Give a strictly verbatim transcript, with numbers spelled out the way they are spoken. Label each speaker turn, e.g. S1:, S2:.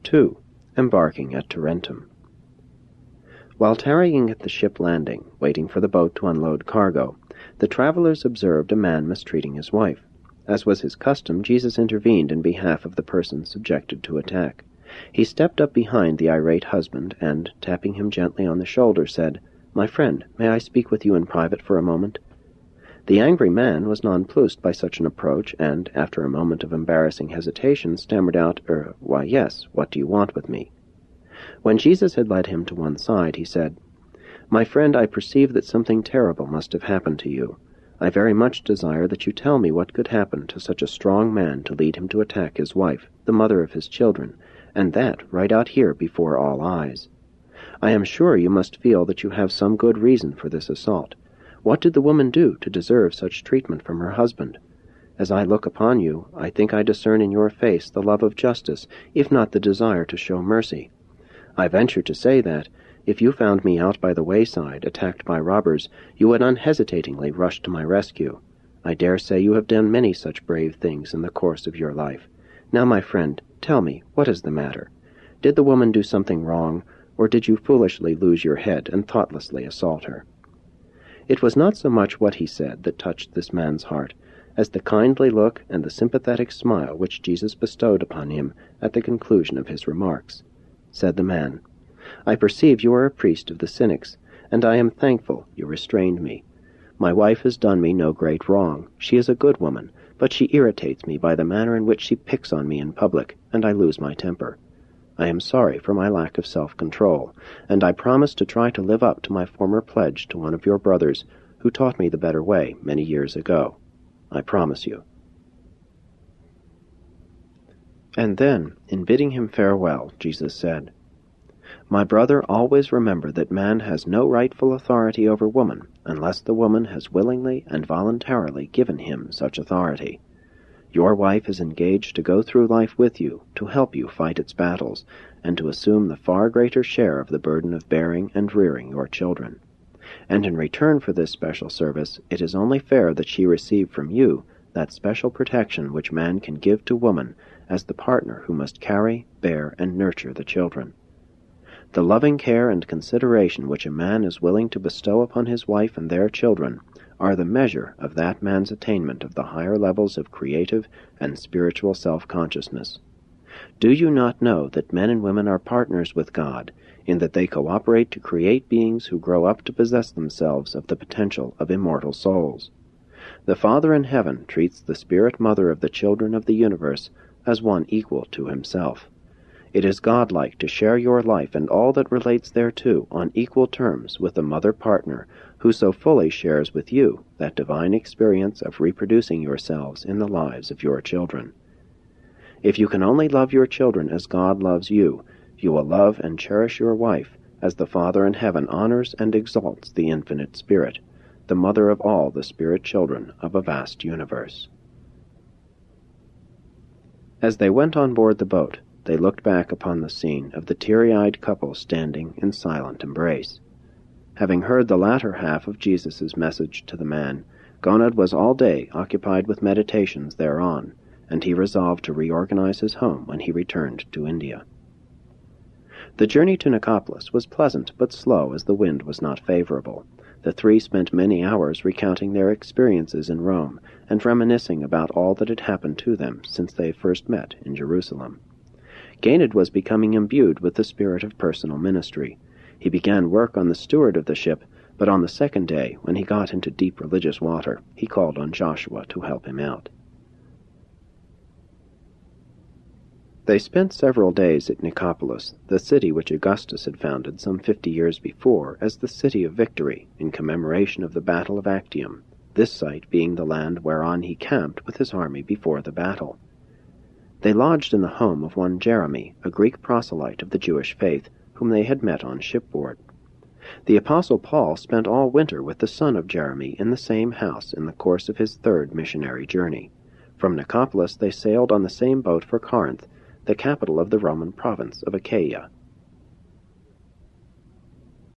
S1: two. Embarking at Tarentum. While tarrying at the ship landing, waiting for the boat to unload cargo, the travelers observed a man mistreating his wife. As was his custom, Jesus intervened in behalf of the person subjected to attack. He stepped up behind the irate husband and, tapping him gently on the shoulder, said, "My friend, may I speak with you in private for a moment?" The angry man was nonplussed by such an approach, and, after a moment of embarrassing hesitation, stammered out, er, why yes, what do you want with me? When Jesus had led him to one side, he said, "My friend, I perceive that something terrible must have happened to you. I very much desire that you tell me what could happen to such a strong man to lead him to attack his wife, the mother of his children, and that right out here before all eyes. I am sure you must feel that you have some good reason for this assault. What did the woman do to deserve such treatment from her husband? As I look upon you, I think I discern in your face the love of justice, if not the desire to show mercy. I venture to say that, if you found me out by the wayside, attacked by robbers, you would unhesitatingly rush to my rescue. I dare say you have done many such brave things in the course of your life. Now, my friend, tell me, what is the matter? Did the woman do something wrong, or did you foolishly lose your head and thoughtlessly assault her?" It was not so much what he said that touched this man's heart, as the kindly look and the sympathetic smile which Jesus bestowed upon him at the conclusion of his remarks. Said the man, "I perceive you are a priest of the Cynics, and I am thankful you restrained me. My wife has done me no great wrong. She is a good woman, but she irritates me by the manner in which she picks on me in public, and I lose my temper. I am sorry for my lack of self-control, and I promise to try to live up to my former pledge to one of your brothers, who taught me the better way many years ago. I promise you." And then, in bidding him farewell, Jesus said, "My brother, always remember that man has no rightful authority over woman unless the woman has willingly and voluntarily given him such authority. Your wife is engaged to go through life with you, to help you fight its battles, and to assume the far greater share of the burden of bearing and rearing your children. And in return for this special service, it is only fair that she receive from you that special protection which man can give to woman as the partner who must carry, bear, and nurture the children. The loving care and consideration which a man is willing to bestow upon his wife and their children are the measure of that man's attainment of the higher levels of creative and spiritual self-consciousness. Do you not know that men and women are partners with God, in that they cooperate to create beings who grow up to possess themselves of the potential of immortal souls? The Father in heaven treats the Spirit Mother of the children of the universe as one equal to himself. It is godlike to share your life and all that relates thereto on equal terms with the mother partner who so fully shares with you that divine experience of reproducing yourselves in the lives of your children. If you can only love your children as God loves you, you will love and cherish your wife as the Father in heaven honors and exalts the infinite Spirit, the mother of all the spirit children of a vast universe." As they went on board the boat, they looked back upon the scene of the teary-eyed couple standing in silent embrace. Having heard the latter half of Jesus' message to the man, Gonad was all day occupied with meditations thereon, and he resolved to reorganize his home when he returned to India. The journey to Nicopolis was pleasant but slow as the wind was not favorable. The three spent many hours recounting their experiences in Rome and reminiscing about all that had happened to them since they first met in Jerusalem. Ganid was becoming imbued with the spirit of personal ministry. He began work on the steward of the ship, but on the second day, when he got into deep religious water, he called on Joshua to help him out. They spent several days at Nicopolis, the city which Augustus had founded some fifty years before as the City of Victory, in commemoration of the Battle of Actium, this site being the land whereon he camped with his army before the battle. They lodged in the home of one Jeremy, a Greek proselyte of the Jewish faith, whom they had met on shipboard. The Apostle Paul spent all winter with the son of Jeremy in the same house in the course of his third missionary journey. From Nicopolis they sailed on the same boat for Corinth, the capital of the Roman province of Achaia.